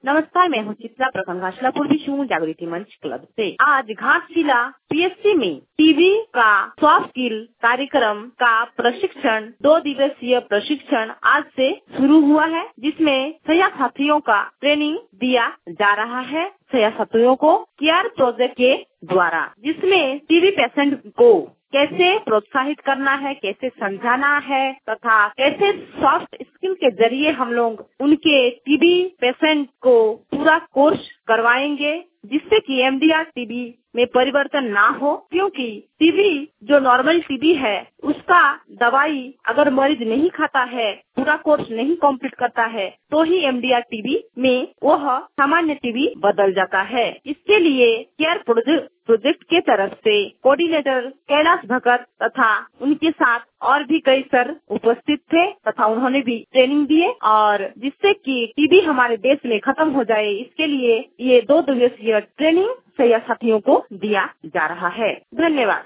नमस्कार, मैं हूँ चित्रा प्रकंघाशला पूर्वी शिवमुल जागृति मंच क्लब से। आज घाटशिला पीएचसी में टीबी का सॉफ्ट स्किल कार्यक्रम का प्रशिक्षण 2 दिवसीय प्रशिक्षण आज से शुरू हुआ है, जिसमें सहयात्रियों का ट्रेनिंग दिया जा रहा है सहयात्रियों को केयर प्रोजेक्ट के द्वारा, जिसमें टीबी पेशेंट को कैसे प्रोत्साहित करना है, कैसे समझाना है तथा कैसे सॉफ्ट स्किल के जरिए हम लोग उनके टीबी पेशेंट को पूरा कोर्स करवाएंगे, जिससे कि एमडीआर टीबी में परिवर्तन ना हो। क्योंकि टीबी जो नॉर्मल टीबी है उसका दवाई अगर मरीज नहीं खाता है, पूरा कोर्स नहीं कंप्लीट करता है, तो ही एमडीआर टीबी में वह सामान्य टीबी बदल जाता है। इसके लिए केयर प्रोजेक्ट के तरफ से कोऑर्डिनेटर कैलाश भगत तथा उनके साथ और भी कई सर उपस्थित थे तथा उन्होंने भी ट्रेनिंग दिए, और जिससे कि टीबी हमारे देश में खत्म हो जाए, इसके लिए ये 2 दिवसीय ट्रेनिंग सहयात्रियों को दिया जा रहा है। धन्यवाद।